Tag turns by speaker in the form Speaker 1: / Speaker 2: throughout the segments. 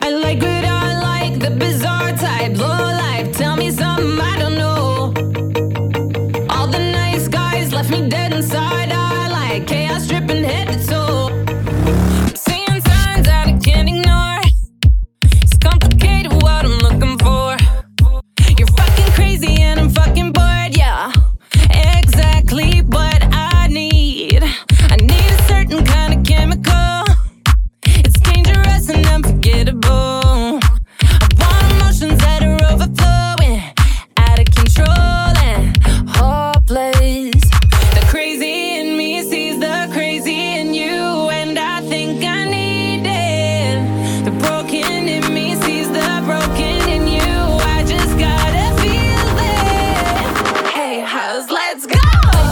Speaker 1: I like what I like, the bizarre type, low life. Tell me something I don't know. All the nice guys left me dead inside. I like chaos dripping head to toe. I'm seeing signs that I can't ignore. It's complicated what I'm looking for. You're fucking crazy and I'm fucking bored, yeah. Exactly what I need. I need a certain kind of chemical. It's dangerous and unforgettable. I want emotions that are overflowing, out of control and hopeless. The crazy in me sees the crazy in you, and I think I need it. The broken in me sees the broken in you. I just gotta feel it. Hey, house, let's go.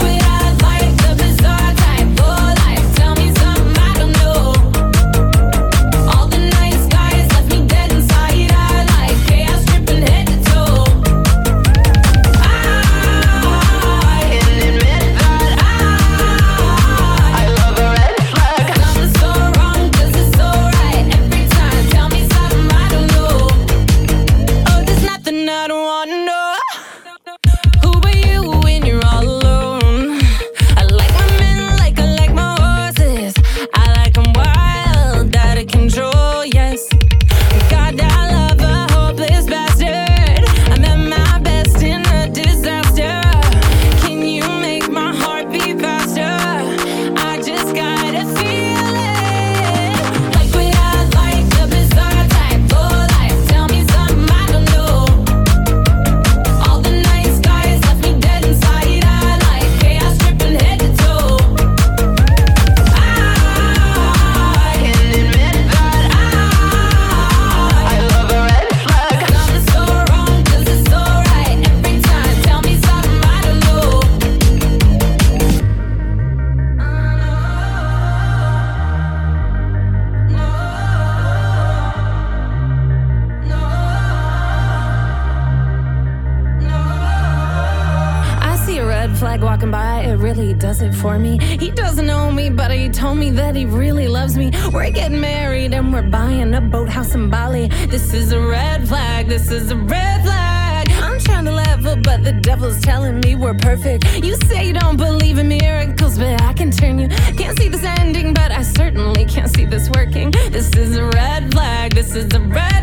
Speaker 1: Flag walking by, it really does it for me. He doesn't know me, but he told me that he really loves me. We're getting married and we're buying a boathouse in Bali. This is a red flag, this is a red flag. I'm trying to level, but the devil's telling me we're perfect. You say you don't believe in miracles, but I can turn you. Can't see this ending, but I certainly can't see this working. This is a red flag, this is a red